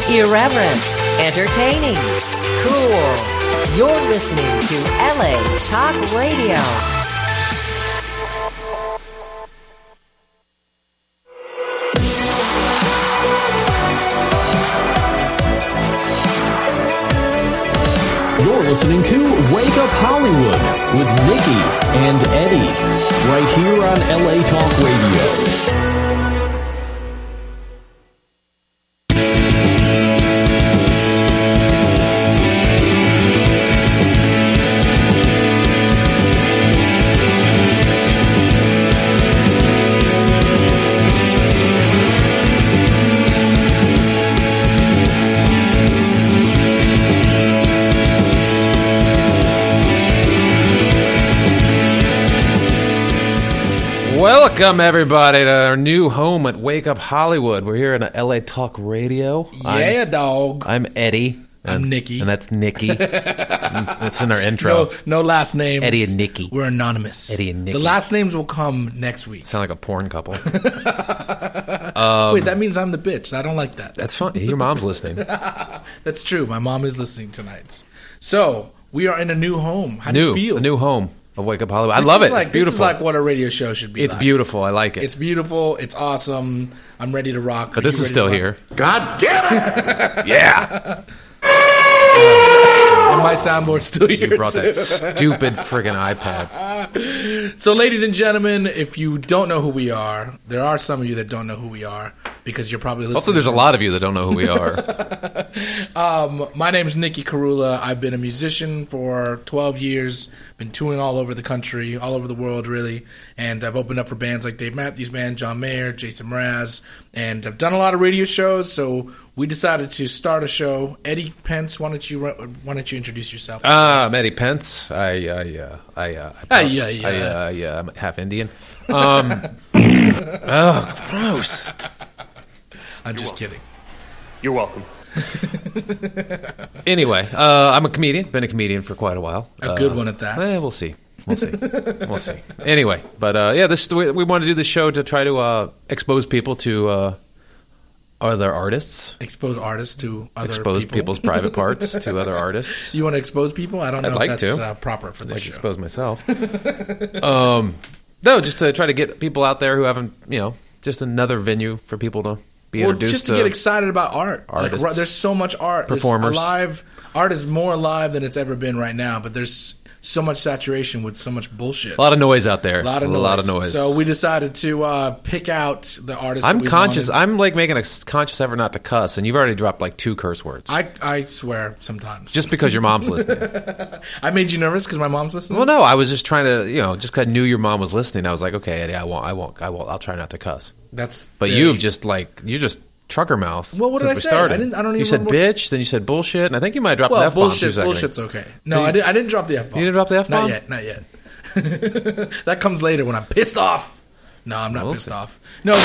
Irreverent, entertaining, cool. You're listening to LA Talk Radio. You're listening to Wake Up Hollywood with Nikki and Eddie, right here on LA Talk Radio. Welcome, everybody, to our new home at Wake Up Hollywood. We're here at LA Talk Radio. Yeah, dog. I'm Eddie. I'm Nikki. And that's Nikki. That's in our intro. No last names. Eddie and Nikki. We're anonymous. Eddie and Nikki. The last names will come next week. Sound like a porn couple. Wait, that means I'm the bitch. I don't like that. That's fun. Your mom's listening. That's true. My mom is listening tonight. So, we are in a new home. How do you feel? A new home of Wake Up Hollywood. I love it. It's beautiful. This is like what a radio show should be. It's like. beautiful. I like it. It's beautiful. It's awesome. I'm ready to rock. But this is still here. God damn it! Yeah! And my soundboard's still here. You brought that stupid friggin' iPad. So, ladies and gentlemen, if you don't know who we are, there are some of you that don't know who we are because you're probably listening. Hopefully there's a lot of you that don't know who we are. My name's Nikki Carula. I've been a musician for 12 years, been touring all over the country, all over the world, really, and I've opened up for bands like Dave Matthews Band, John Mayer, Jason Mraz, and I've done a lot of radio shows, so we decided to start a show. Eddie Pence, why don't you introduce yourself? I'm Eddie Pence. I'm half Indian. Oh, gross. I'm just kidding. You're welcome. Anyway, I'm a comedian. Been a comedian for quite a while. A good one at that. We'll see. We'll see. Anyway, but we want to do this show to try to expose people to other artists. Expose artists to other Expose people. people's private parts to other artists. You want to expose people? I don't know I'd if like that's proper for this show. Expose myself. No, just to try to get people out there who haven't, just another venue for people to be introduced just to get excited about art. Artists. Like, there's so much art. Performers. Art is more alive than it's ever been right now, but there's so much saturation with so much bullshit. A lot of noise out there. A lot of noise. So we decided to pick out the artists. I'm that we conscious. wanted. I'm like making a conscious effort not to cuss, and you've already dropped like 2 curse words. I swear sometimes. Just because your mom's listening. I made you nervous because my mom's listening? Well, no, I was just trying to, just because I knew your mom was listening. I was like, okay, Eddie, I won't. I'll try not to cuss. But you're just trucker mouth. Well, what did I we say? Started. I don't even You said remember. bitch, then you said bullshit, and I think you might have dropped an F-bomb. Bullshit's okay. No, I didn't drop the F-bomb. You didn't drop the F-bomb? Not yet. That comes later when I'm pissed off. No, I'm not pissed off. No,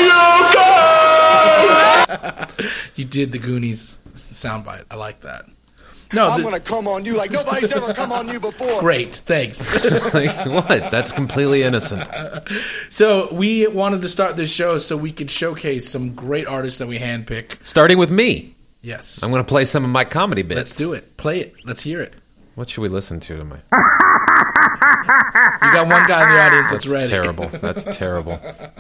you did the Goonies soundbite. I like that. No, I'm going to come on you like nobody's ever come on you before. Great, thanks. Like, what? That's completely innocent. So we wanted to start this show so we could showcase some great artists that we handpick. Starting with me. Yes. I'm going to play some of my comedy bits. Let's do it. Play it. Let's hear it. What should we listen to? You got one guy in the audience that's ready. That's terrible.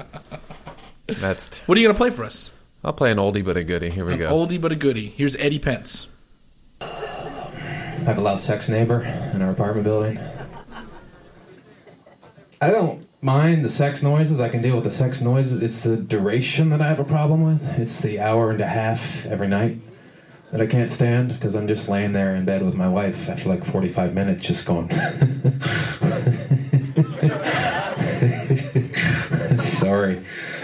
What are you going to play for us? I'll play an oldie but a goodie. Here we go. Oldie but a goodie. Here's Eddie Pence. I have a loud sex neighbor in our apartment building. I don't mind the sex noises. I can deal with the sex noises. It's the duration that I have a problem with. It's the hour and a half every night that I can't stand because I'm just laying there in bed with my wife after like 45 minutes just going... Sorry.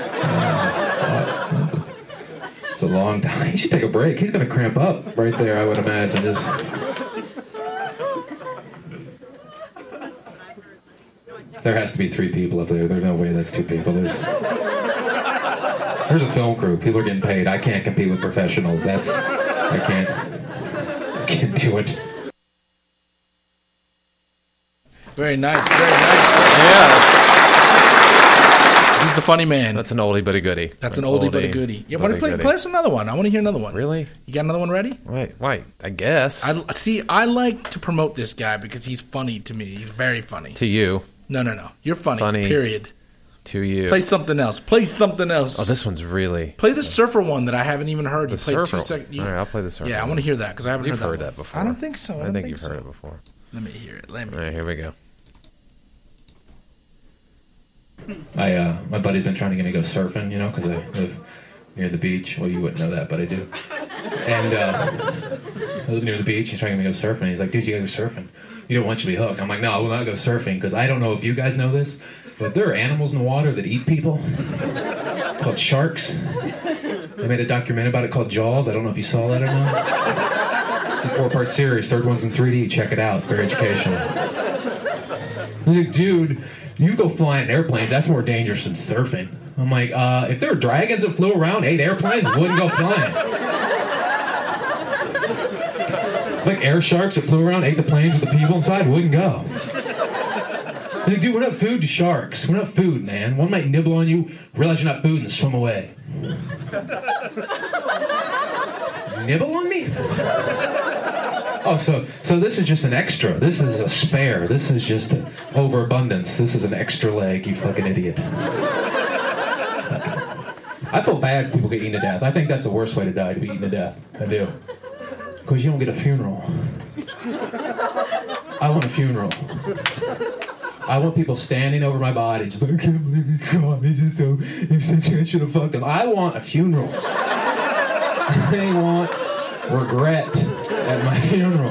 It's a long time. He should take a break. He's going to cramp up right there, I would imagine. There has to be 3 people up there. There's no way that's 2 people. There's a film crew. People are getting paid. I can't compete with professionals. I can't do it. Very nice. Very nice. Yes. He's the funny man. That's an oldie but a goodie. That's an oldie but a goodie. Yeah, want to play us another one? I want to hear another one. Really? You got another one ready? Wait. I guess. I like to promote this guy because he's funny to me. He's very funny. To you. No. You're funny. Period. To you. Play something else. Oh, this one's really... Play the surfer one that I haven't even heard. The surfer. All right, I'll play the surfer. Yeah, I want to hear that because I haven't heard that before. I don't think so. I think you've heard it before. Let me hear it. All right, here we go. My buddy's been trying to get me to go surfing, because I live near the beach. Well, you wouldn't know that, but I do. And I live near the beach. He's trying to get me to go surfing. He's like, dude, you gotta go surfing. You don't want you to be hooked. I'm like, no, I will not go surfing because I don't know if you guys know this, but there are animals in the water that eat people called sharks. They made a documentary about it called Jaws. I don't know if you saw that or not. It's a 4-part series. Third one's in 3D. Check it out. It's very educational. Like, dude, you go flying in airplanes. That's more dangerous than surfing. I'm like, if there were dragons that flew around, 8 airplanes wouldn't go flying. Like air sharks that flew around, ate the planes with the people inside, wouldn't go. Like, dude, we're not food to sharks. We're not food, man. One might nibble on you, realize you're not food, and swim away. Nibble on me? Oh, so this is just an extra. This is a spare. This is just overabundance. This is an extra leg, you fucking idiot. I feel bad if people get eaten to death. I think that's the worst way to die, to be eaten to death. I do. Because you don't get a funeral. I want a funeral. I want people standing over my body, just like, I can't believe he's gone. He's just so, I should have fucked him. I want a funeral. I want regret at my funeral.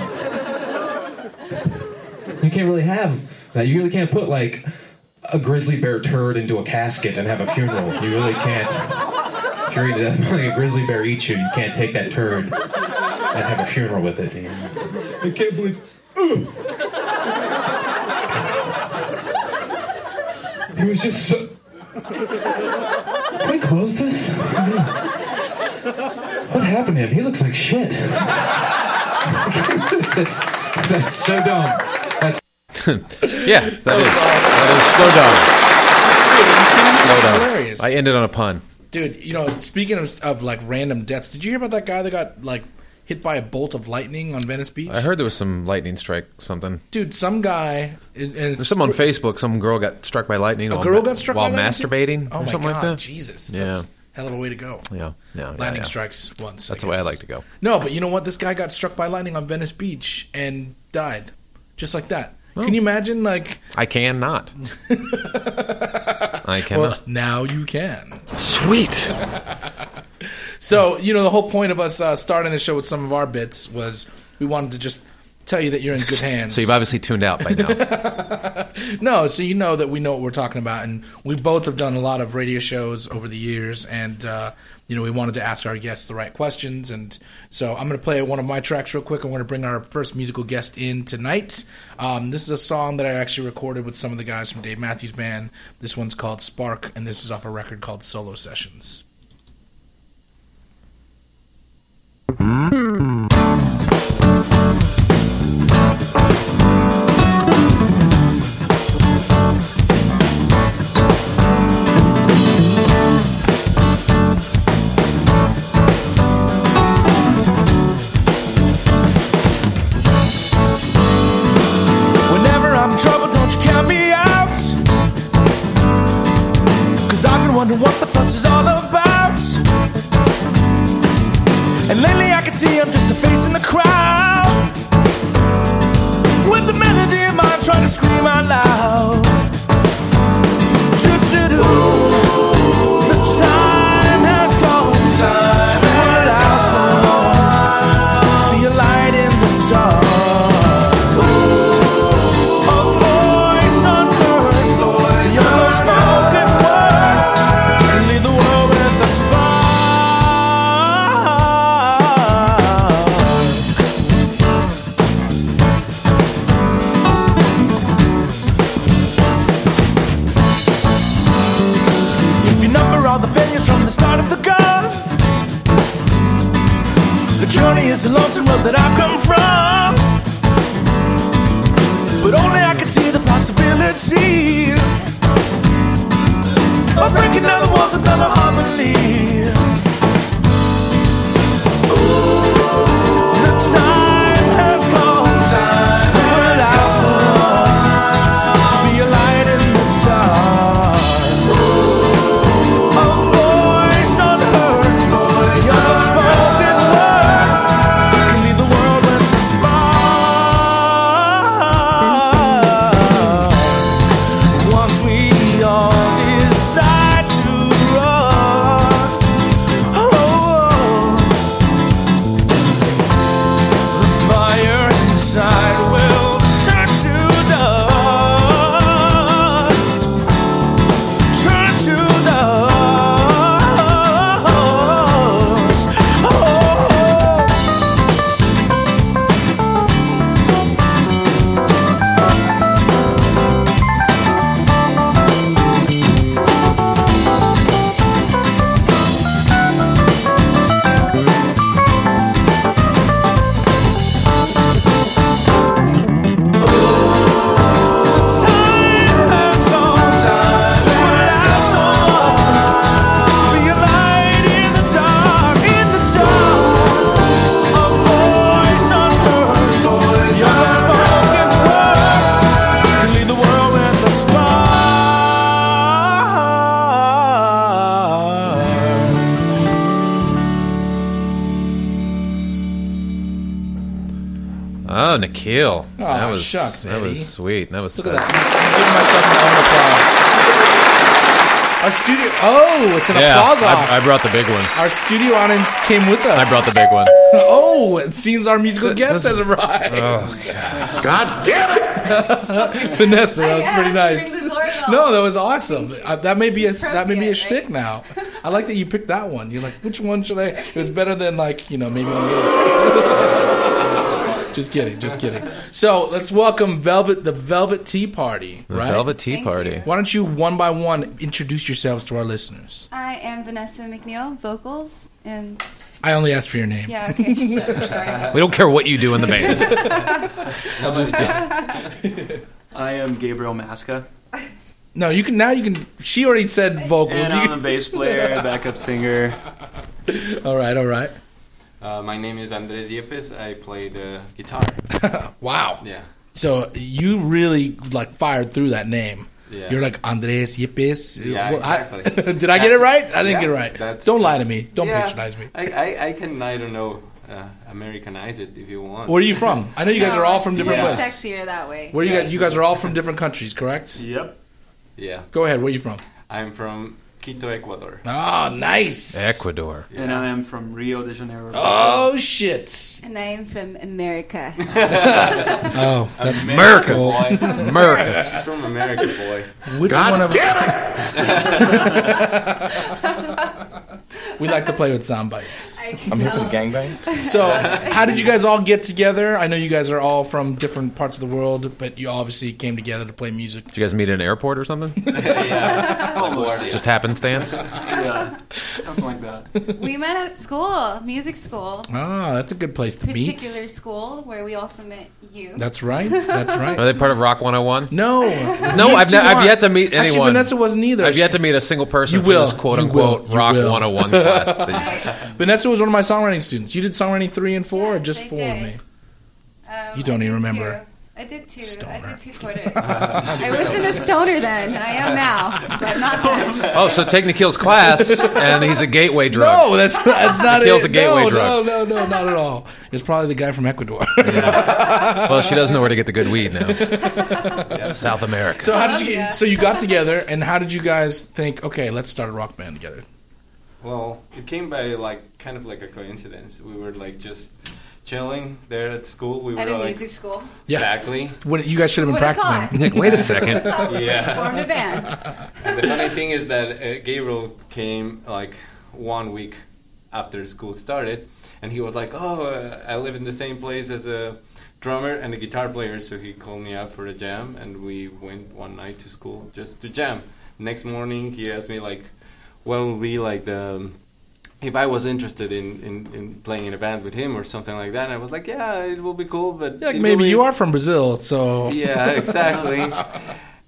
You can't really have that. You really can't put, like, a grizzly bear turd into a casket and have a funeral. You really can't. If you're eating like a grizzly bear eats you, you can't take that turd and have a funeral with it. I can't believe... He was just so... Can we close this? What happened to him? He looks like shit. That's so dumb. That's... Yeah, that is so dumb. Dude, are you kidding me? So That's dumb. hilarious. I ended on a pun. Dude, speaking of like random deaths, did you hear about that guy that got like hit by a bolt of lightning on Venice Beach? I heard there was some lightning strike something. Dude, some guy... There's some on Facebook. Some girl got struck by lightning. A girl got struck while by lightning masturbating too? or something my God, like that. Jesus. Yeah. That's hell of a way to go. Yeah. Lightning strikes once. That's the way I like to go. No, but you know what? This guy got struck by lightning on Venice Beach and died. Just like that. Oh. Can you imagine, like... I cannot. I cannot. Well, now you can. Sweet. So, the whole point of us starting the show with some of our bits was we wanted to just tell you that you're in good hands. So you've obviously tuned out by now. No, so you know that we know what we're talking about, and we both have done a lot of radio shows over the years, and we wanted to ask our guests the right questions, and so I'm going to play one of my tracks real quick. I'm going to bring our first musical guest in tonight. This is a song that I actually recorded with some of the guys from Dave Matthews Band. This one's called Spark, and this is off a record called Solo Sessions. Wondering what the fuss is all about. And lately I can see I'm just a face in the crowd, with the melody in mind trying to scream out loud. Do-do-do. The time has come to put out someone to be a light in the dark. A voice unheard, your spoken word, and lead the world with a spark. If you number all the failures from the start of the gun, the journey is a lonesome road that I've come from, but only I can see the possibility of breaking down the walls of another harmony. The time has come to allow someone to be a light in the dark. A voice unheard, the unspoken word can leave the world with a spark. Once we all decide to run, the fire inside will turn to dust. Turn to dust. Time has come to allow someone to be a light in the dark, in the dark. A voice unheard, the unspoken word can lead the world with a spark. Oh, Nikhil. Oh, that was shucks, That Eddie. was sweet. That was Look at that. I'm giving myself my own applause. Our studio. Oh, it's an applause off. I brought the big one. Our studio audience came with us. I brought the big one. Oh, it seems our musical guest has arrived. Oh, God damn it! Vanessa, that was pretty Ring nice. the doorbell. No, that was awesome. That may be a appropriate, shtick right? now. I like that you picked that one. You're like, which one should I? It was better than maybe one of those. Just kidding. So let's welcome the Velvet Tea Party. the Right? Velvet Tea Thank Party. you. Why don't you one by one introduce yourselves to our listeners? I am Vanessa McNeil, vocals, and I only asked for your name. yeah, okay, sure, sorry. We don't care what you do in the band. I'm just kidding. I am Gabriel Masca, No, you can. Now you can. She already said vocals. and You I'm can- a bass player, backup singer. all right. My name is Andres Yepes. I play the guitar. Wow. Yeah. So you really fired through that name. Yeah. You're like Andres Yepes. Yeah, Well, exactly. Did I get it right? I didn't Yeah, get it right. that's- Don't lie to that's- me. Don't yeah, patronize me. I can, I don't know, Americanize it if you want. Where are you from? I know you guys No, are all from it's different way places. sexier that way. Where you guys are all from different countries, correct? Yep. Yeah. Go ahead. Where are you from? I'm from Quito, Ecuador. Oh, nice. Ecuador. And I am from Rio de Janeiro. Oh shit. And I am from America. Oh, that's America. boy. America. She's from America, boy. Which one of We like to play with sound bites. I can tell. gangbang. So, how did you guys all get together? I know you guys are all from different parts of the world, but you obviously came together to play music. Did you guys meet at an airport or something? Yeah. Almost. Just happenstance? Yeah. Something like that. We met at school, music school, Ah, that's a good place to meet. particular school where we also met you. That's right. That's Are right. they part of Rock 101? No, No, these two I've aren't. yet to meet anyone. Actually, Vanessa wasn't either. I've yet to meet a single person You from will. this quote You unquote will. You Rock will. 101 class. that- Vanessa was one of my songwriting students. You did songwriting 3 and 4, or Yes, just I 4 did. with me? You don't even remember. I did two. Stoner. I did 2 quarters. I wasn't a stoner then. I am now, but not then. Oh, so take Nikhil's class, and he's a gateway drug. No, that's not Nikhil's it. a gateway no, drug. No, not at all. It's probably the guy from Ecuador. Well, she doesn't know where to get the good weed now. South America. So how did you? Yeah. So you got together, and how did you guys think? Okay, let's start a rock band together. Well, it came by kind of like a coincidence. We were just chilling there at school. We were At a music school. Yeah. Exactly. When you guys should have been Would've practicing. Nick, wait a second. Yeah. Formed a band. And the funny thing is that Gabriel came 1 week after school started, and he was like, "Oh, I live in the same place as a drummer and a guitar player," so he called me up for a jam, and we went one night to school just to jam. Next morning, he asked me what would be if I was interested in playing in a band with him or something like that. And I was like, "Yeah, it will be cool," but Maybe you are from Brazil, so yeah, exactly.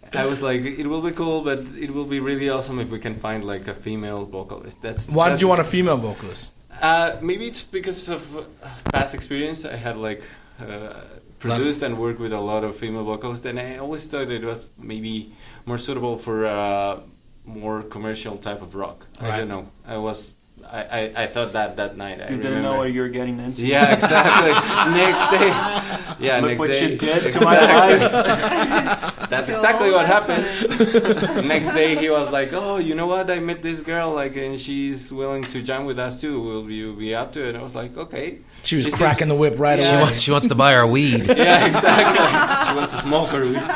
I was like, it will be cool, but it will be really awesome if we can find like a female vocalist. Why did you want a female vocalist? Maybe it's because of past experience. I had like produced and worked with a lot of female vocalists, and I always thought it was maybe more suitable for more commercial type of rock. Right. I don't know. I thought that night. You didn't know what you were getting into. Yeah, exactly. Next day. Yeah, Look next what day. you did to my life. That's exactly what happened. Next day he was like, "Oh, you know what? I met this girl, like, and she's willing to jam with us too. Will you be up to it?" And I was like, "Okay." She was cracking the whip right away. She wants to buy our weed. Yeah, exactly. She wants to smoke her weed.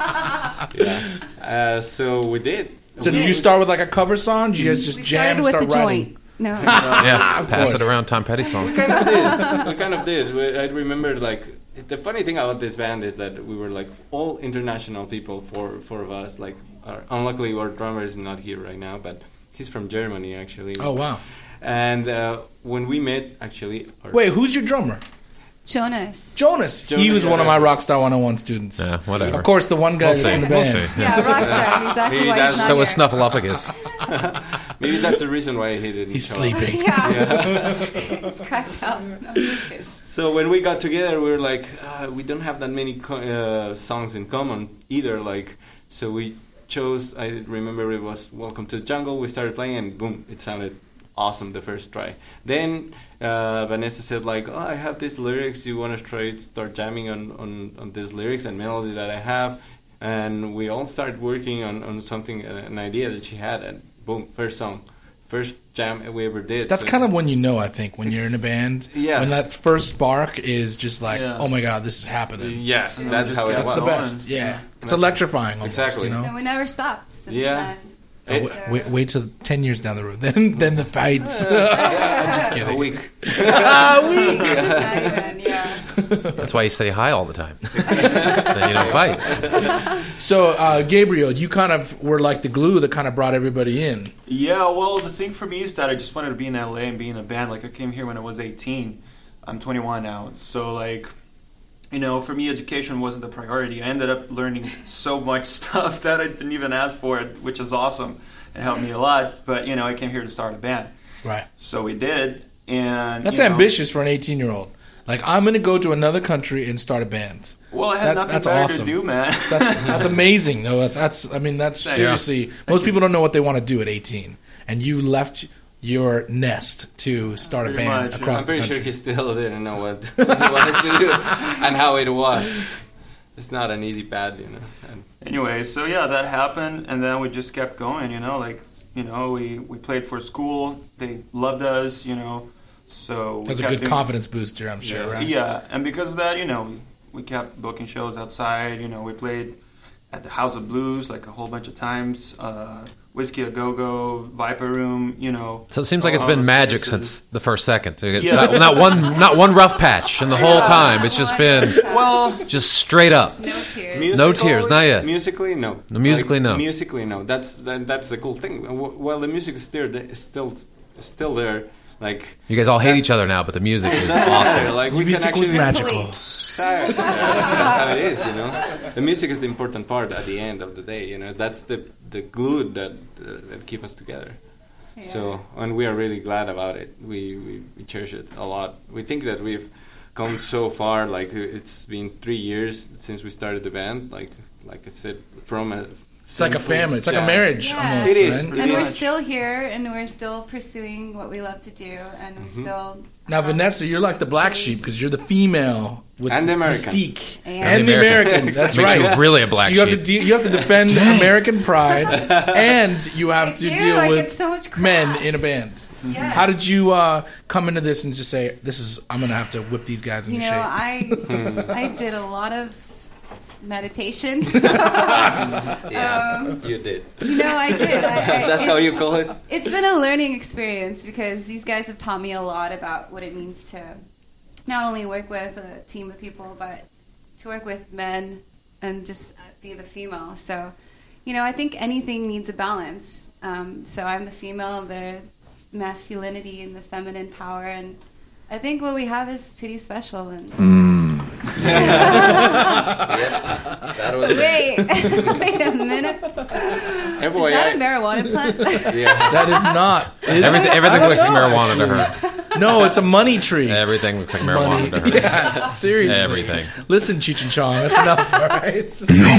Yeah. So we did. So did you start with like a cover song? Did you guys just jam and start with the writing? joint. No. Yeah, pass it around Tom Petty song. We kind of did. I remember, like, the funny thing about this band is that we were like all international people. Four of us. Like, unluckily our drummer is not here right now, but he's from Germany actually. Oh wow! And when we met, actually, wait, who's your drummer? Jonas. He was one of my Rockstar 101 students. Yeah, whatever. Of course, the one guy that's in the band. Yeah, Rockstar. Exactly why he's not So here. was Snuffleupagus. Maybe that's the reason why he didn't. He's show sleeping. Yeah. He's cracked up. No, So when we got together, we were like, we don't have that many songs in common either. Like, so we chose. I remember it was "Welcome to the Jungle." We started playing, and boom, it sounded awesome the first try. Then Vanessa said like, "Oh, I have these lyrics. Do you want to start jamming on these lyrics and melody that I have?" And we all started working on something, an idea that she had, and boom, first jam we ever did. That's kind of when you know, I think, when you're in a band. Yeah. When that first spark is just like, oh my god, this is happening. Yeah, that's how it was. That's the best. Yeah. It's electrifying almost, exactly. you know? And we never stopped since Yeah. then. Wait till 10 years down the road. Then the fights. I'm just kidding. A week. Not even, yeah. That's why you stay high all the time. Then you don't fight. So, Gabriel, you kind of were like the glue that kind of brought everybody in. Yeah, well, the thing for me is that I just wanted to be in LA and be in a band. Like, I came here when I was 18. I'm 21 now. So, like, you know, for me, education wasn't the priority. I ended up learning so much stuff that I didn't even ask for it, which is awesome. It helped me a lot. But, you know, I came here to start a band. Right. So we did. And that's ambitious for an 18-year-old. Like, I'm going to go to another country and start a band. Well, I had nothing better to do, man. That's amazing. No, that's seriously. Most people don't know what they want to do at 18, and you left your nest to start a band across the country. I'm pretty sure he still didn't know what he wanted to do and how it was. It's not an easy path, you know. Anyway, so yeah, that happened, and then we just kept going. You know, like, you know, we played for school. They loved us, you know. So that's a good confidence booster, I'm sure, right? Yeah, and because of that, you know, we kept booking shows outside. You know, we played at the House of Blues like a whole bunch of times. Whiskey A Go-Go, Viper Room, you know. So it seems like it's been magic since the first second. Yeah. Not one rough patch in the whole time. It's just been just straight up. No tears. No tears, not yet. Musically, no. Musically, no. Musically, no. That's the cool thing. Well, the music is still there. Like, you guys all hate each other now, but the music is awesome. Like, the music was magical. That's how it is, you know. The music is the important part at the end of the day, you know. That's the glue that keep us together. Yeah. So, and we are really glad about it. We cherish it a lot. We think that we've come so far. Like, it's been 3 years since we started the band. Like I said, from a it's like a family. It's like a marriage. Yeah. Almost, it is. Right? And we're still here, and we're still pursuing what we love to do, and we still. Now, Vanessa, you're like the black sheep because you're the female with and the American. mystique, and the American. That's right. You're really a black sheep. You have to defend American pride, and you have to deal with so much men in a band. Yes. How did you come into this and just say, I'm going to have to whip these guys into shape? I did a lot of meditation. Yeah, you did. You know, I did. That's how you call it? It's been a learning experience because these guys have taught me a lot about what it means to not only work with a team of people, but to work with men and just be the female. So, you know, I think anything needs a balance. So I'm the female, the masculinity and the feminine power, and I think what we have is pretty special. And That was Wait a minute. Everyone, Is that a marijuana plant? yeah. That is not. Everything looks like marijuana to her. No, it's a money tree. Everything looks like marijuana to her. Yeah, seriously. Everything. Listen, Cheech and Chong, that's enough, all right?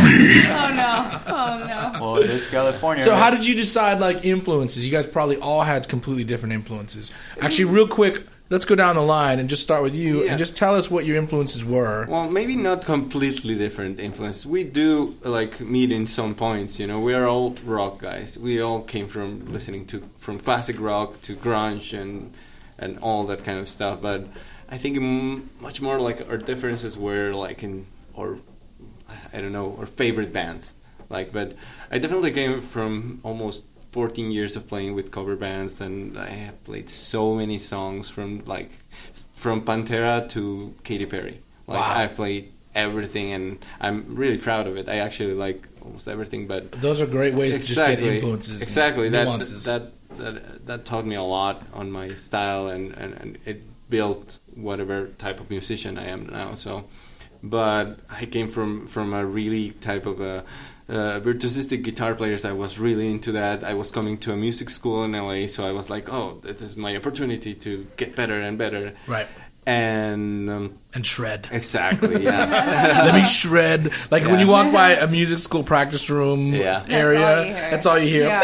Oh no. Well, it is California. So right? how did you decide, like, influences? You guys probably all had completely different influences. Actually, real quick, let's go down the line and just start with you and just tell us what your influences were. Well, maybe not completely different influence. We do like meet in some points. You know, we are all rock guys. We all came from listening to from classic rock to grunge and all that kind of stuff. But I think much more like our differences were like in our our favorite bands. Like, but I definitely came from almost 14 years of playing with cover bands, and I have played so many songs from Pantera to Katy Perry. Like, wow. I played everything, and I'm really proud of it. I actually like almost everything. But those are great ways to just get influences. Exactly, and nuances. that taught me a lot on my style, and it built whatever type of musician I am now. So, but I came from a really type of a virtuosistic guitar players. I was really into that. I was coming to a music school in LA, so I was like, oh, this is my opportunity to get better and better. Right. And shred. Exactly, yeah. Let me shred. Like when you walk by a music school practice room area, that's all you hear. Yeah.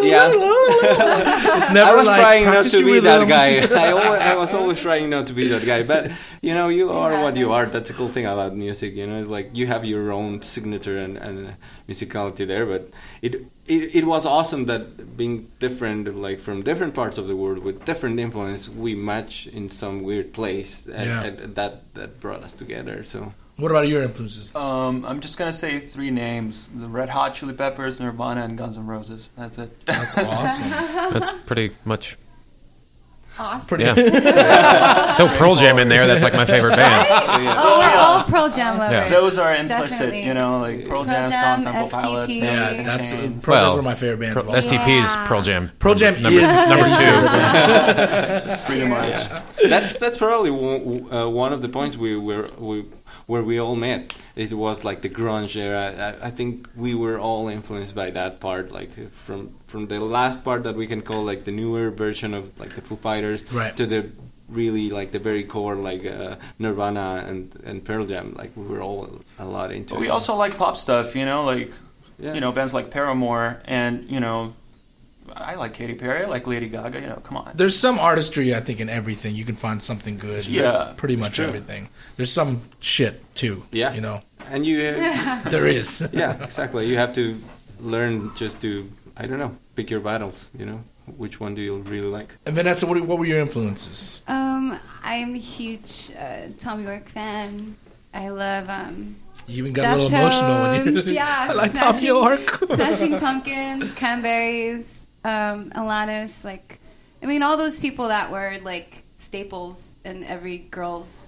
It's never I was like, trying not to be that rhythm. guy. I was always trying not to be that guy. But, you know, you are what you are. That's a cool thing about music, you know. It's like you have your own signature and musicality there. But it was awesome that being different, like from different parts of the world with different influence, we match in some weird place. And that brought us together, so... What about your influences? I'm just going to say 3 names. The Red Hot Chili Peppers, Nirvana, and Guns N' Roses. That's it. That's awesome. That's pretty much... Awesome. Yeah. Throw Pearl Jam in there. That's like my favorite band. Oh, we're all Pearl Jam lovers. Yeah. Those are implicit, Definitely. you know, like Pearl Jam, Stone Temple STP. Pilots. Yeah, that's Chains. Pearl Jam's one of my favorite bands. of all time. STP is Pearl Jam. Pearl Jam number is 2. Pretty much. Yeah. That's probably one of the points where we all met. It was like the grunge era. I think we were all influenced by that part, like from the last part that we can call like the newer version of like the Foo Fighters, right, to the really like the very core like Nirvana and Pearl Jam. Like we were all a lot into. But we also like pop stuff, you know, like you know, bands like Paramore, and you know, I like Katy Perry, I like Lady Gaga. You know, come on. There's some artistry, I think, in everything. You can find something good. Yeah, pretty much everything. There's some shit too. Yeah, you know, and you there is. Yeah, exactly. You have to learn just to, I don't know, pick your battles. You know, which one do you really like? And Vanessa, what were your influences? I'm a huge Tom York fan. I love. You even got a little emotional when you. Yeah, I like Tom York. Smashing Pumpkins, Cranberries, Alanis. Like, I mean, all those people that were like staples in every girl's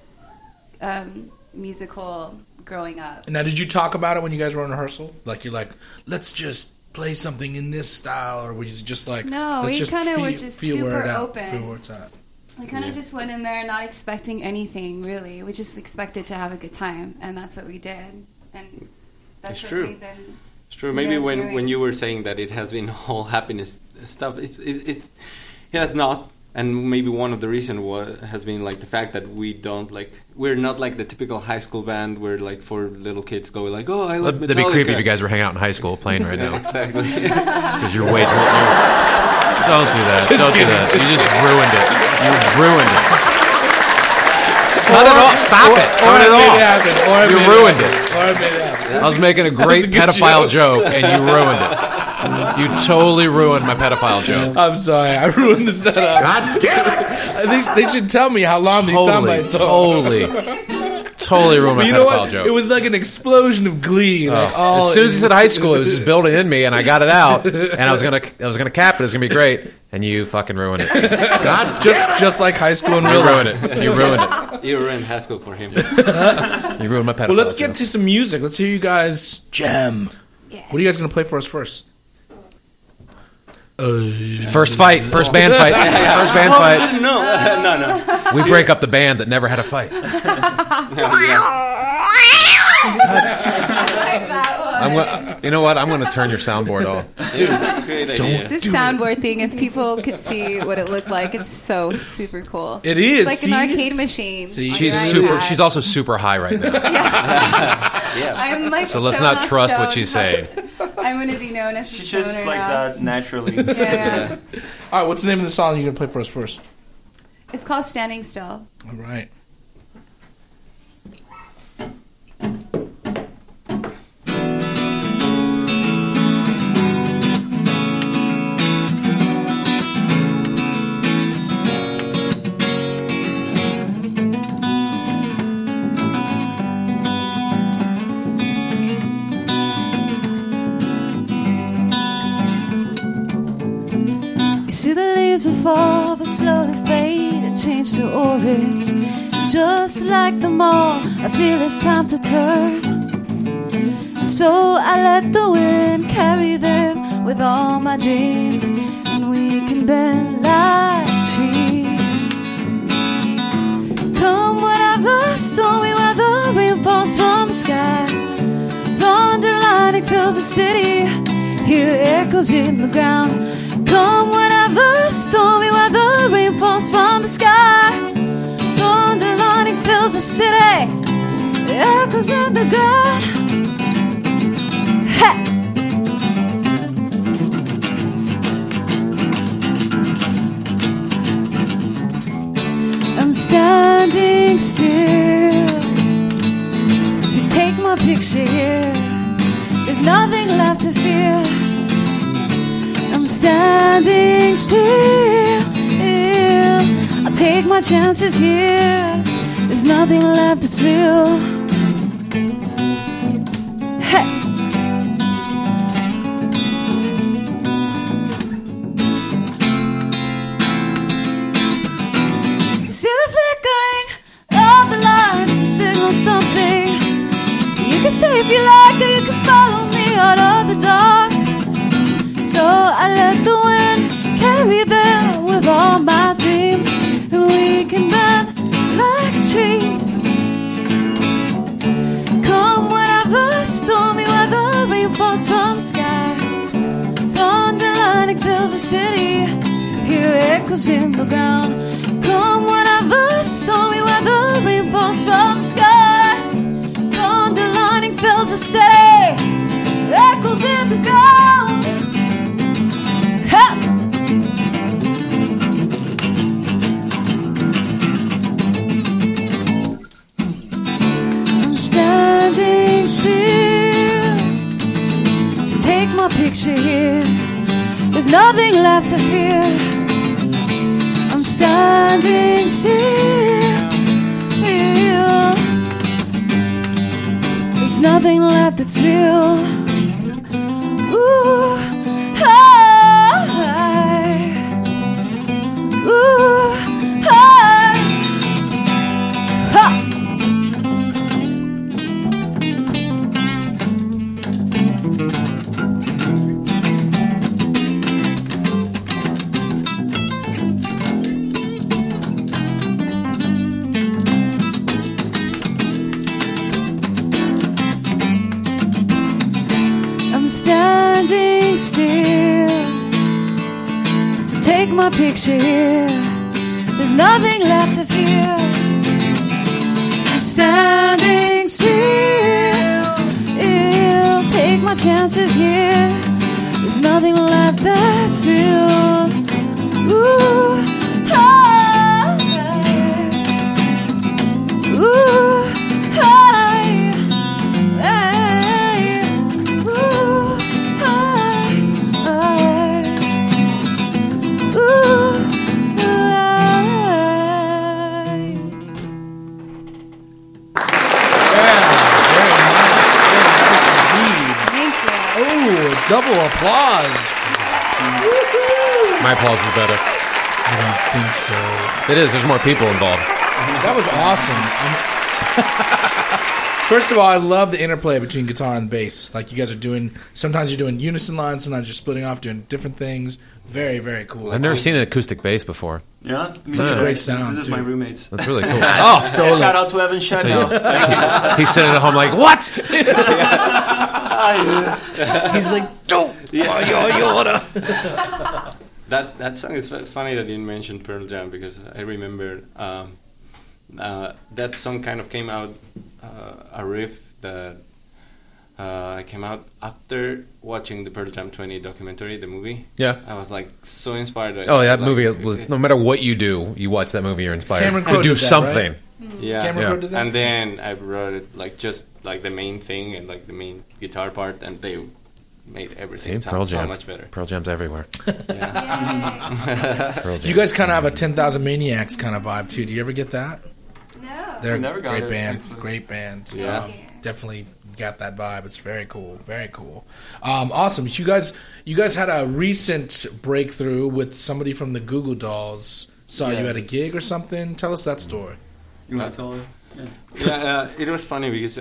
musical growing up. Now, did you talk about it when you guys were in rehearsal? Like, you're like, let's just play something in this style, or were you just like, no, let's we kind of were just feel super where it out, open. feel where it's at. We kind of just went in there not expecting anything, really. We just expected to have a good time, and that's what we did. And that's It's what true. we've been. It's true. Maybe when doing. you were saying that it has been all happiness stuff, it has not. And maybe one of the reasons has been like the fact that we're not like the typical high school band where like 4 little kids go like, oh, I love Metallica. That'd be creepy if you guys were hanging out in high school playing right now. Exactly. Because you're way too... Don't do that. Don't do that. You just ruined it. You ruined it. Cut it off. Stop it. Cut it off. You ruined it. I was making a great pedophile joke, and you ruined it. You totally ruined my pedophile joke. I'm sorry, I ruined the setup. God damn it! I think they should tell me how long these sound bites are. Totally ruined my But you know pedophile what? joke. It was like an explosion of glee. Like, As soon as he said high school, it was just building in me, and I got it out, and I was gonna cap it. It was gonna be great, and you fucking ruined it. God, just like high school in You real ruined life. it. You ruined it. You ruined high school for him. You ruined my pedophile. Well, let's joke. get to some music. Let's hear you guys jam. Yes. What are you guys going to play for us first? First fight. First band fight. First band fight. No. We break up the band that never had a fight. You know what? I'm going to turn your soundboard off. Dude, this soundboard thing, if people could see what it looked like, it's so super cool. It is. It's like an arcade machine. She's also super high right now. Yeah. I'm like so let's not trust what she's saying. I'm going to be known as She's just like that naturally. Yeah. All right, what's the name of the song you're going to play for us first? It's called Standing Still. All right. See the leaves of fall that slowly fade and change to orange. Just like the mall, I feel it's time to turn. So I let the wind carry them with all my dreams, and we can bend like trees. Come whatever stormy weather, rain falls from the sky. Thunder lightning fills the city, hear echoes in the ground. Come whenever stormy weather, rain falls from the sky. Thunder lightning fills the city, echoes in the ground. Ha! I'm standing still, so take my picture here. There's nothing left to fear. I'm standing still. I'll take my chances here. There's nothing left that's real. Hey. See the flickering of the lights to signal something. You can stay if you like, or you can follow me out of the dark. So I let the wind carry them with all my dreams, and we can bend like trees. Come whenever stormy weather, rain falls from the sky. Thunder lightning fills the city, hear echoes in the ground. Come whenever stormy weather, rain falls from the sky. Thunder lightning fills the city, echoes in the ground. I'm standing still, so take my picture here. There's nothing left to fear. I'm standing still. There's nothing left that's real. Ooh, I'm standing still, so take my picture here. There's nothing left to fear. I'm standing still, take my chances here. There's nothing left that's real. Ooh, ooh, double applause. My applause is better. I don't think so. It is. There's more people involved. That was awesome. First of all, I love the interplay between guitar and bass. Like you guys are doing. Sometimes you're doing unison lines. Sometimes you're splitting off, doing different things. Very, very cool. I've never seen an acoustic bass before. Yeah, such a great sound. This is too. my roommates. That's really cool. Shout out to Evan Shadno. He's sitting at home like, what? He's like, don't. That song is funny that you mentioned Pearl Jam because I remember that song kind of came out a riff that came out after watching the Pearl Jam 20 documentary, the movie. Yeah. I was like so inspired. That movie was, no matter what you do, you watch that movie, you're inspired to do something. Right? Yeah. And then I wrote it like just like the main thing and like the main guitar part, and they made everything sound so much better. Pearl Jam's everywhere. Yeah. You guys kind of have a 10,000 Maniacs kind of vibe too. Do you ever get that? No. They're never got great it, band. actually. Great band. Yeah. Definitely got that vibe. It's very cool. Very cool. Awesome. You guys had a recent breakthrough with somebody from the Goo Goo Dolls. Saw you at a gig or something. Tell us that story. You want to tell her? Yeah, it was funny because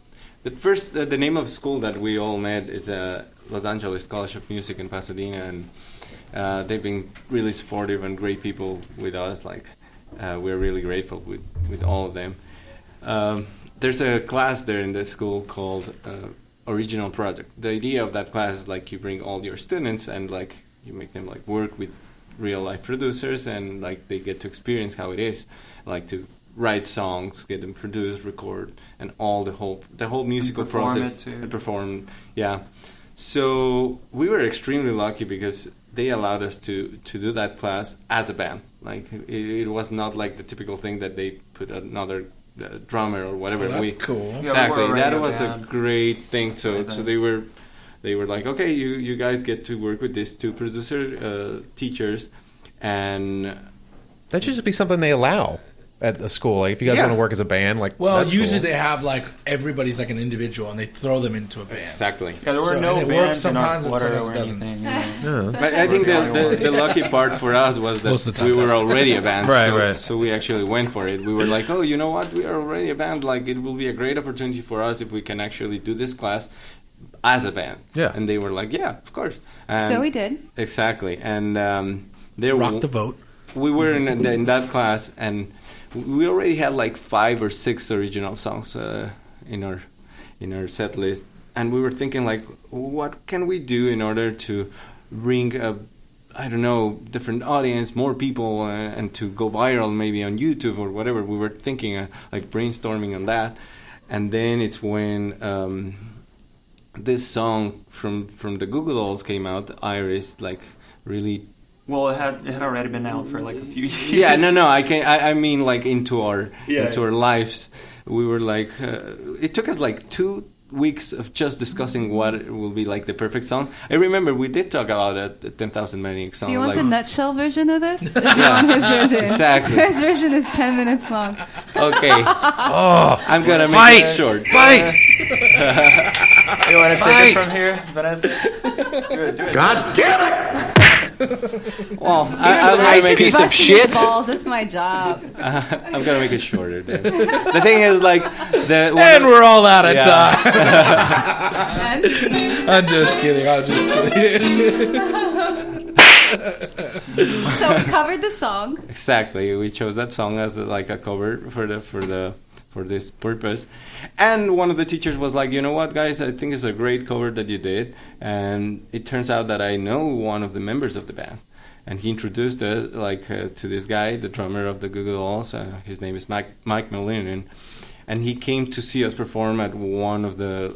the name of school that we all met is Los Angeles College of Music in Pasadena, and they've been really supportive and great people with us. Like we're really grateful with all of them. There's a class there in the school called Original Project. The idea of that class is like you bring all your students and like you make them like work with real life producers, and like they get to experience how it is like to write songs, get them produced, record, and all the whole musical process and perform. Yeah. So we were extremely lucky because they allowed us to do that class as a band. Like it was not like the typical thing that they put another drummer or whatever. Oh, that's cool. Exactly. Yeah, that was a great thing. So they were like, okay, you guys get to work with these two producer teachers, and that should just be something they allow at the school. Like if you guys want to work as a band, like usually cool. they have like everybody's like an individual and they throw them into a band. Exactly. Yeah, there were no it bands works sometimes in and our sometimes it doesn't. But I think the lucky part for us was that we were already a band. Right. So we actually went for it. We were like, oh, you know what? We are already a band. Like it will be a great opportunity for us if we can actually do this class as a band. Yeah. And they were like, yeah, of course. And So we did. Exactly. And they rock the vote. We were in that class, and we already had like 5 or 6 original songs in our set list, and we were thinking like, what can we do in order to bring a different audience, more people, and to go viral maybe on YouTube or whatever. We were thinking like brainstorming on that, and then it's when this song from the Goo Goo Dolls came out, Iris, like really. Well, it had already been out for like a few years. Yeah, no. I mean, like into our lives, we were like. It took us like 2 weeks of just discussing what will be like the perfect song. I remember we did talk about it, the 10,000 Maniacs song. Do you want the nutshell version of this? Or do you Yeah, want his version? exactly. His version is 10 minutes long. Okay. I'm gonna make Fight! it short. Fight! You want to take it from here, Vanessa? Do it. God damn it! Well, I make just it busted your balls. That's my job. I'm gonna make it shorter. Then. The thing is, like, and we're all out of time. And scene. I'm just kidding. So we covered the song. Exactly, we chose that song as like a cover for this purpose. And one of the teachers was like, you know what, guys, I think it's a great cover that you did. And it turns out that I know one of the members of the band. And he introduced us to this guy, the drummer of the Goo Goo Dolls. His name is Mike Malinin. And he came to see us perform at one of the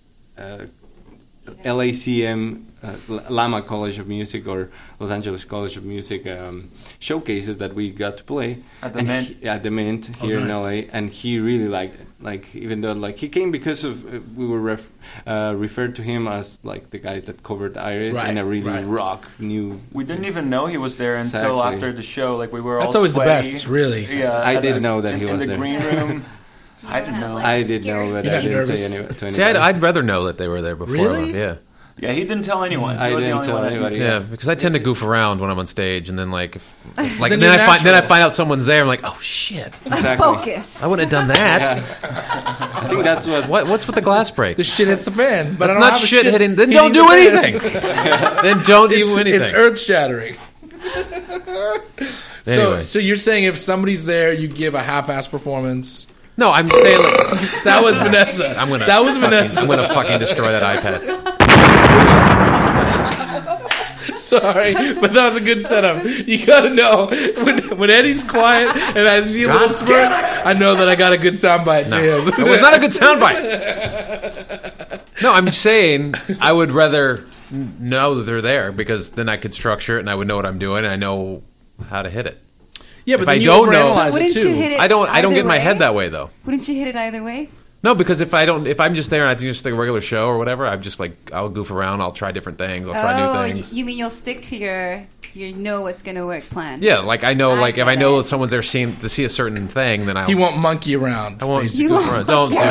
LACM, Lama College of Music, or Los Angeles College of Music showcases that we got to play at the Mint. At the Mint here in LA, and he really liked it. Like, even though like he came because of we were referred to him as like the guys that covered Iris in a really rock new. We didn't even know he was there until after the show. Like we were. That's all always sweaty. The best, really. Yeah, I didn't know that he was in the there. green room. I didn't know. I did know, but I didn't say anything. See, I'd rather know that they were there before. Really? Yeah. Yeah, he didn't tell anyone. I didn't tell anybody. Yeah, because I tend to goof around when I'm on stage, and then like, Then then you're I find out someone's there. I'm like, oh shit! Exactly. Focus. I wouldn't have done that. Yeah. I think that's What's with the glass break? The shit hits the fan. But That's I don't not have a shit hitting. Then hitting don't do the fan. anything. Then don't do anything. It's earth shattering. Anyway. So you're saying if somebody's there, you give a half-ass performance. No, I'm saying like, That was Vanessa. That was Vanessa. I'm gonna fucking destroy that iPad. Sorry, but that was a good setup. You gotta know when Eddie's quiet and I see a little smirk, I know that I got a good soundbite to him. It was not a good soundbite. No, I'm saying I would rather know that they're there because then I could structure it and I would know what I'm doing and I know how to hit it. Yeah, but if then I you don't know, overanalyze Wouldn't it too. you hit it I don't either get my way? head that way though. Wouldn't you hit it either way? No, because if I'm just there and I think it's just like a regular show or whatever, I'm just like I'll goof around, I'll try different things, I'll try new things. You mean you'll stick to your know what's gonna work plan? Yeah, like I know, like if I get know it. that someone's there to see a certain thing, then He won't monkey around. I won't basically. goof around. Don't do monkey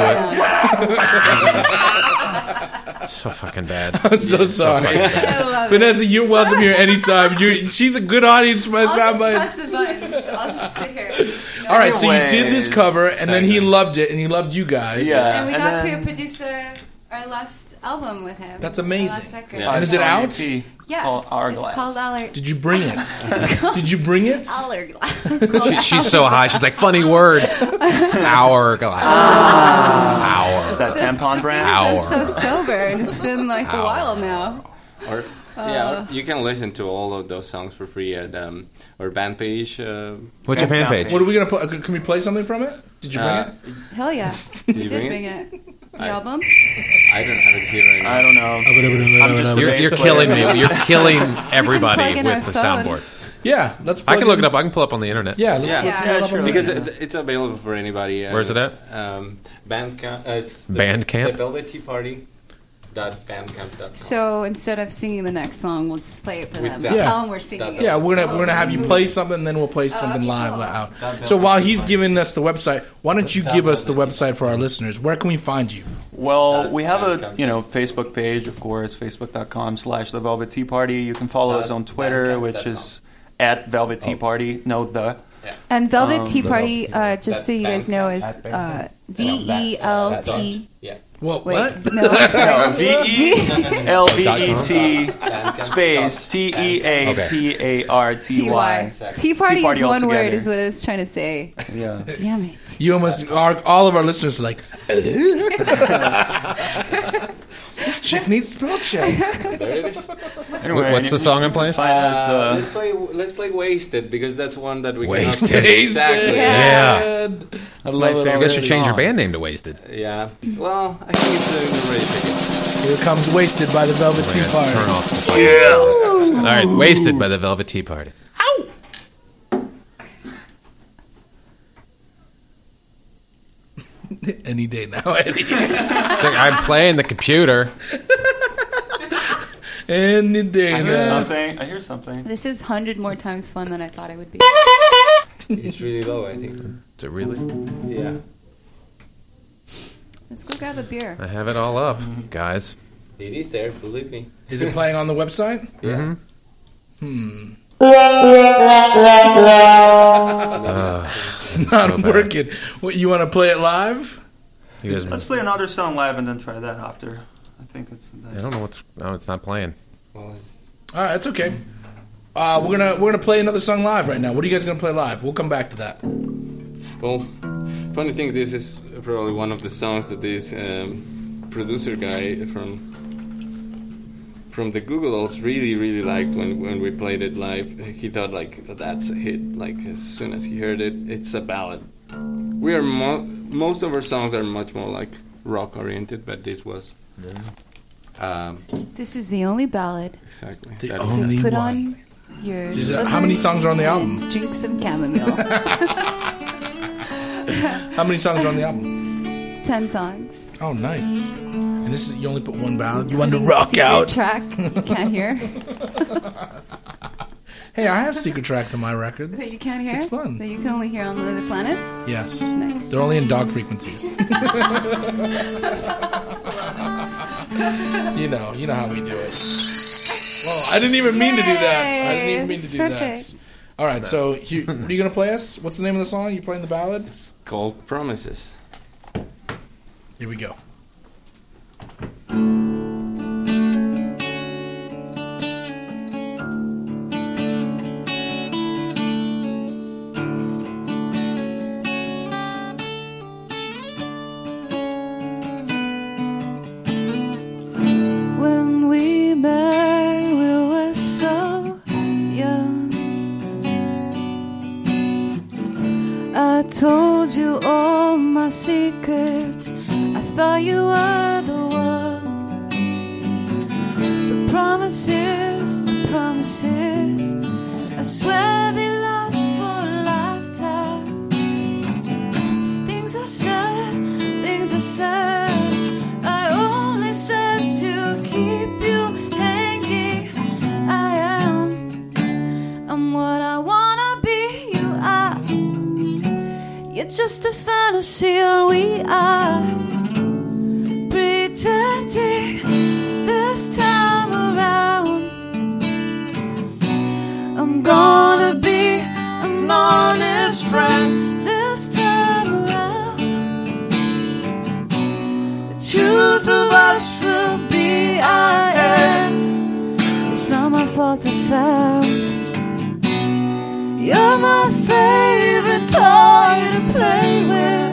it. It's so fucking bad. I'm so sorry. fucking bad. I love Vanessa, you're welcome here anytime. She's a good audience for my I'll just soundbites. press the buttons. I'll just sit here. All right, so you Anyways. did this cover, and then he loved it, and he loved you guys. Yeah. And we got to produce our last album with him. That's Our amazing. last record. Yeah. And is it out? Yes, Called Hourglass. it's called Hourglass. Did you bring it? Did you bring it? She's so high. She's like funny words. Hourglass. Hour. Is that tampon brand? I'm so sober, and it's been like a while now. Or you can listen to all of those songs for free at our band page. What's your fan page? What are we gonna play? Can we play something from it? Did you bring it? Hell yeah, Did we you did bring bring it? it. The album. I don't have it here right now. I don't know. I'm just a You're bass killing player. me. You're killing everybody plug in with our the phone. soundboard. Yeah, let's. I can look it up. I can pull it up on the internet. Yeah, let's. Yeah. let's Yeah. pull it up sure. on the Because internet. it's available for anybody. Where's it at? Bandcamp. It's Bandcamp? The Velvet Tea Party. .bandcamp.com. So instead of singing the next song, we'll just play it for With them. that. Yeah. Tell them we're singing it. Yeah, we're gonna have you play something, then we'll play something live out. So while he's giving us the website, why don't you give us the website for our listeners? Where can we find you? Well, we have a Facebook page, of course, facebook.com/The Velvet Tea Party. You can follow us on Twitter, which is at Velvet Tea Party. No, the. And Velvet Tea Party, just so you guys know, is VELT. Yeah. What? Wait, What? no, No, sorry. VELVET space TEAPARTY. Tea Party is one altogether. word, is what I was trying to say. Yeah. Damn it. You almost all of our listeners are like, this chick needs spell check. There it is. Anyway, What's the song I'm playing? Find us, Let's play Wasted because that's one that we Wasted. cannot exactly. Yeah. I my love it. favorite. I guess you change your song. band name to Wasted. Yeah. Well, I think it's already picked. Here comes Wasted by the Velvet Tea Party. Turn off the fucking All right, Wasted by the Velvet Tea Party. Any day now, Eddie. I'm playing the computer. Any day I hear now. something. I hear something. This is 100 more times fun than I thought it would be. It's really low, I think. Is it really? Yeah. Let's go grab a beer. I have it all up, guys. It is there, believe me. Is it playing on the website? Yeah. It's not so bad. working. What, you want to play it live? You guys, Let's play another song live and then try that after. I think it's. I don't know what's. No, it's not playing. Well, it's All right, that's okay. We're gonna play another song live right now. What are you guys gonna play live? We'll come back to that. Well, funny thing, this is probably one of the songs that this producer guy from the Google Dolls really liked when we played it live. He thought like that's a hit. Like as soon as he heard it, it's a ballad. We are most of our songs are much more like rock oriented, but this was This is the only ballad. exactly. The That's- only So put one. on your Is it- how many songs are on the slippers album? and drink some chamomile. How many songs are on the album? 10 songs. Oh, nice. And this is you only put one ballad. You want to Including rock secret out? track you can't hear. Hey, I have secret tracks on my records. That you can't hear? It's fun. That you can only hear on the other planets? Yes. Nice. They're only in dog frequencies. You know how we do it. Well, I didn't even mean to do that. Perfect. All right, so what are you going to play us? What's the name of the song? You playing the ballad? It's called Promises. Here we go. When we met, we were so young. I told you all my secrets. I thought you were the one. The promises, I swear they last for a lifetime. Things I said, I only said to keep you hanging. I'm what I wanna be. You are. You're just a fantasy, and we are pretending this time around. I'm gonna be an honest friend this time around. The truth of us will be our end. It's not my fault I found. You're my favorite toy to play with.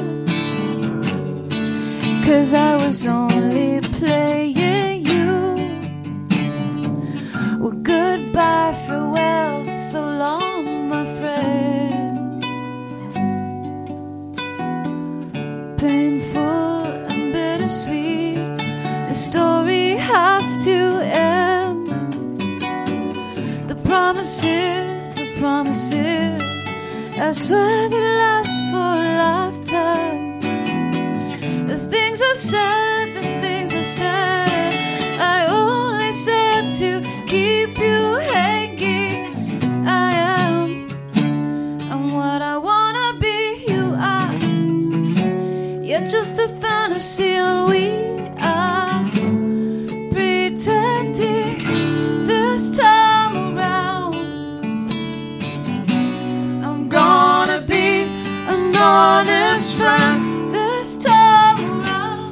'Cause I was only playing you. Well, goodbye, farewell, so long, my friend. Painful and bittersweet, the story has to end. The promises, I swear they last for a lifetime. The things I said, I only said to keep you hanging. I'm what I wanna be. You are. You're just a fantasy, and we are pretending this time around. I'm gonna be an honest friend this time around.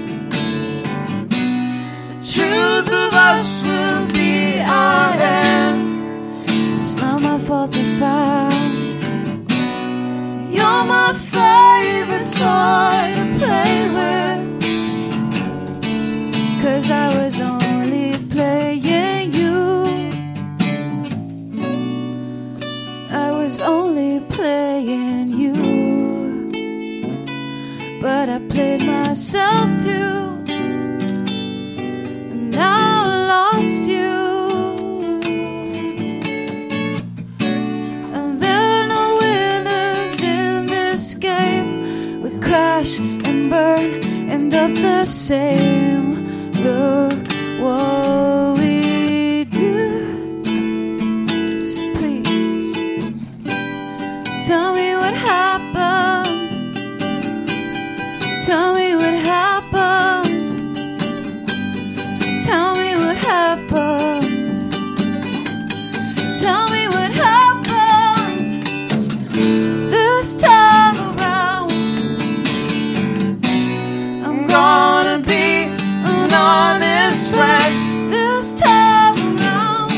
The truth of us will be our end. It's not my fault I found. You're my favorite toy to play with. 'Cause I was only playing you. I was only playing you. But I played myself too. And now I lost you. And there are no winners in this game. We crash and burn, end up the same. Look what we do. So please, tell me what happened. Tell me what happened. Tell me what happened. Tell me what happened this time around. I'm gonna be an honest friend this time around.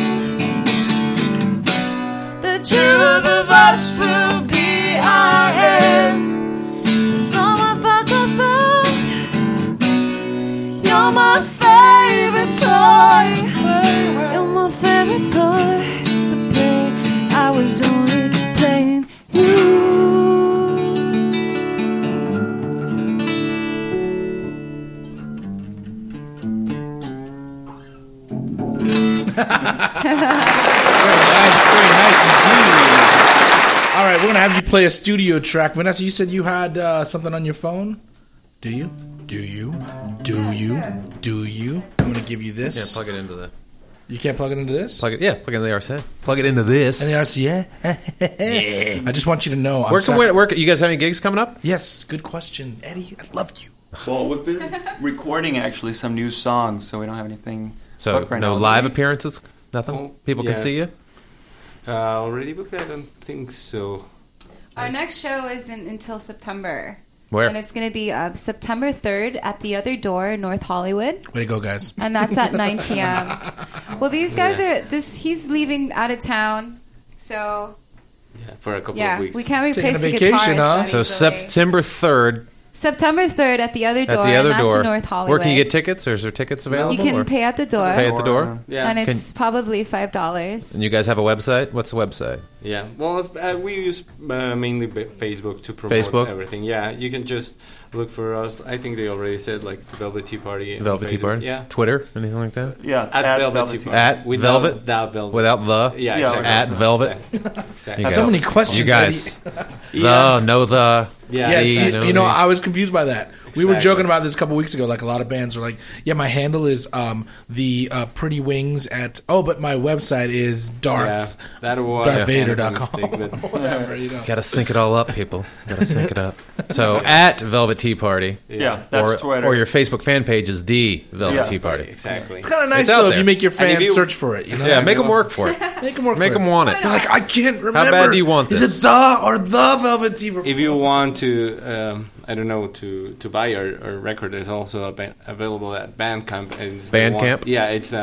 The truth of us will be our end. It's not my fault I found. You're my favorite toy. You're my favorite toy to play. I was only playing you. Very nice indeed. All right, we're gonna have you play a studio track. Vanessa, you said you had something on your phone. Do you? I'm gonna give you this. Yeah, plug it into the. You can't plug it into this? Plug it into the RCA. Plug it into this. And the RCA? Yeah. I just want you to know. Where you guys have any gigs coming up? Yes, good question. Eddie, I love you. Well, we've been recording actually some new songs, so we don't have anything. So booked right no now. live appearances? Nothing? Oh, People yeah. can see you? Already booked? I don't think so. Our next show isn't until September. Where? And it's going to be September 3rd at the Other Door, North Hollywood. Way to go, guys. And that's at 9 p.m. Well, these guys he's leaving out of town, so... Yeah, for a couple of weeks. We can't Taking replace a the vacation, guitarist huh? that So easily. September 3rd September 3rd at the Other Door, at the Other and that's Door. in North Hollywood. Where can you get tickets, or is there tickets available? You can or? pay at the door. Pay at the door? Yeah. And it's probably $5. And you guys have a website? What's the website? Yeah, well, we use mainly Facebook to promote Facebook? everything. Yeah, you can just look for us. I think they already said like Velvet Tea Party. on Velvet Tea Facebook. Party? Yeah. Twitter? Anything like that? Yeah, At Velvet Tea Party. At Without Velvet? that Velvet. Without the? Yeah, Yeah, exactly. At Velvet? Exactly. You So guys- many questions, You guys. Yeah. No, the. Yeah, Yeah, see, no, you know, the. I was confused by that. We were Exactly. joking about this a couple weeks ago. Like a lot of bands are like, "Yeah, my handle is the Pretty Wings at but my website is Darth that was DarthVader.com." kind of a mistake, Whatever, you know. Gotta sync it all up, people. Gotta sync it up. So, at Velvet Tea Party. Yeah, that's Twitter. Or your Facebook fan page is The Velvet Yeah. Tea Party. Exactly. It's kind of nice It's out though if there. you make your And fans if you- search for it. You know? Yeah, make them work for it. Make them work. Make for them it. want it. They're like, I can't remember. How bad do you want Is this? it the or the Velvet Tea? If you want to, I don't know, to buy our record, there's also available at Bandcamp. It's the Bandcamp? one- Yeah, it's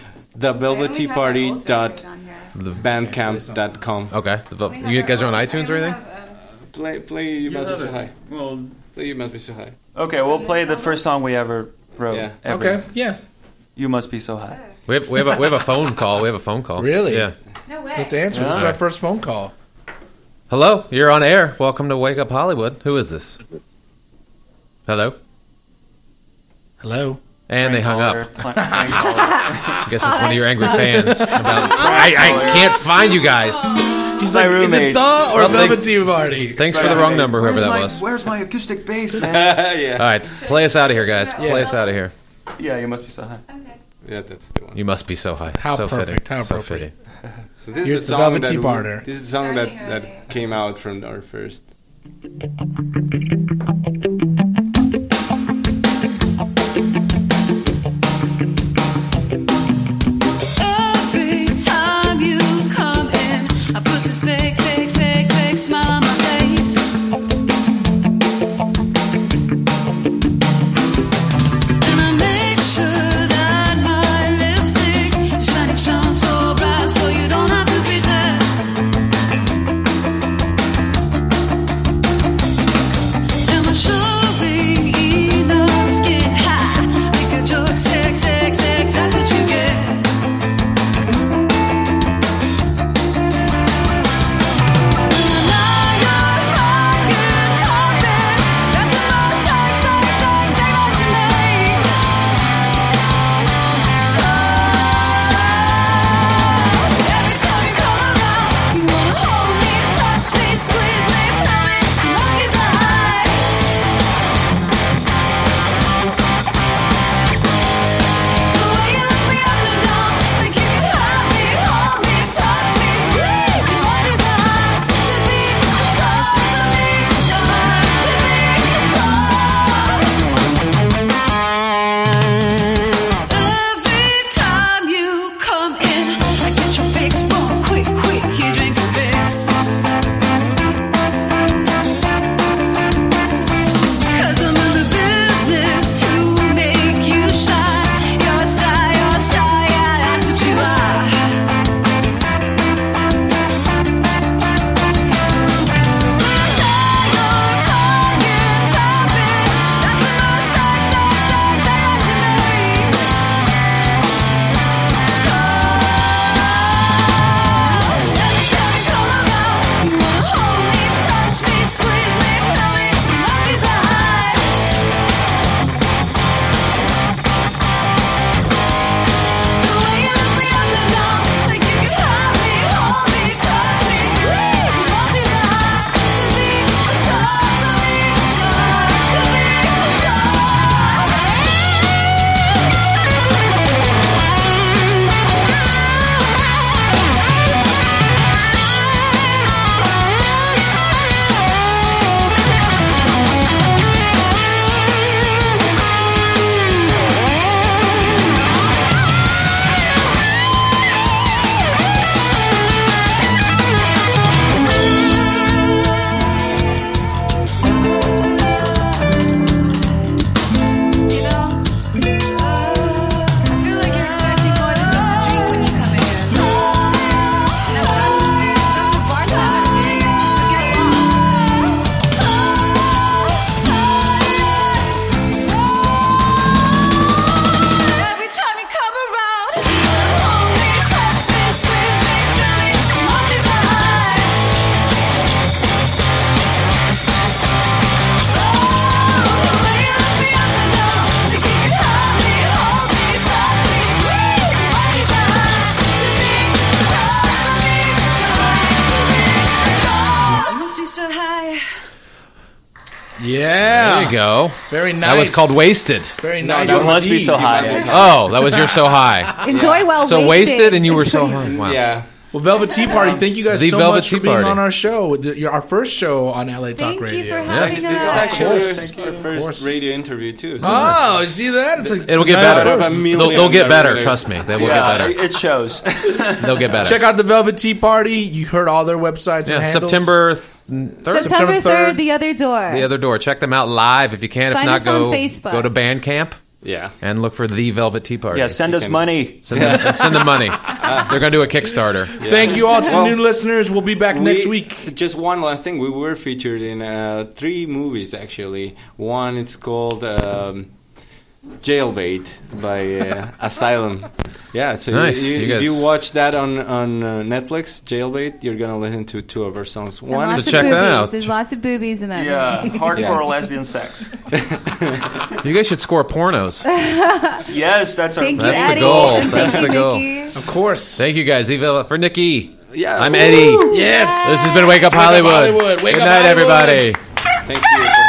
thevelvetteaparty.bandcamp.com. Okay. You guys are on iTunes or anything? Play You Must Be So High. Well, Play You Must Be So High. okay, we'll play the first song we ever wrote. Yeah. ever. Okay, yeah. You Must Be So High. We have a phone call. We have a phone call. Really? Yeah. No way. Let's answer. This is our first phone call. Hello, you're on air. Welcome to Wake Up Hollywood. Who is this? Hello? Hello. And they hung up. Prank caller. I guess it's one of your angry fans. I can't find you guys. He's My like, is it roommate. the or Well, Velvet Tea Party? Thanks for the wrong number, whoever that was. Where's my acoustic bass, man? Yeah. All right, play us out of here, guys. Yeah. Play us out of here. Yeah, You Must Be So High. Okay. Yeah, that's the one. You must be so high. How so perfect, Fitting. how so appropriate. fitting. So this Here's is the the song Velvet Tea that Party. This is the song Starting early. that came out from our first. Every time you come in, I put this fake, fake, fake, fake smile on my face. And I make sure that my lipstick is shining, shone so bright, so you don't have to pretend. Am I showing enough skin? Ha! Make a joke, sex, sex, sex, that's what you get. Every time you come in, I get your fix wrong. Quick, quick, you drink your fix. 'Cause I'm in the business to make you shine. Your style, yeah, that's what you are. Yeah. There you go. Very nice. That was called Wasted. Very nice. That must be so high. Oh, that was your So High. Enjoy while So wasted. Wasted and you were so high. Wow. Yeah. Well, Velvet Tea Party, thank you guys The so Velvet much Tea for being Party. on our show. Our first show on LA Talk Thank Radio. you for having This is us. actually our first radio interview too. So Oh, you see that? It's It'll get better. They'll get better. Trust me. They will get better. It shows. They'll get better. Check out the Velvet Tea Party. You heard all their websites and handles. September 3rd. September 3rd, The Other Door. The Other Door. Check them out live if you can. Find if not, us on go Facebook. go to Bandcamp. Yeah. And look for The Velvet Tea Party. Yeah, send us money. Send them money. They're going to do a Kickstarter. Yeah. Thank you all to new listeners. We'll be back next week. Just one last thing. We were featured in 3 movies, actually. One, it's called Jailbait by Asylum. Yeah, so Nice. if you watch that on Netflix, Jailbait, you're going to listen to 2 of our songs. And One lots So of check that boobies. out. There's lots of boobies in that Yeah, movie. hardcore lesbian sex. You guys should score pornos. Yes, that's our. Thank you, That's the Eddie. goal. Thank That's you, the goal. Nikki. Of course. Thank you guys. For Nikki. Yeah. I'm Eddie. Yes. This has been Wake Up Wake Up Hollywood. Hollywood. Wake Good up night, Hollywood. everybody. Thank you.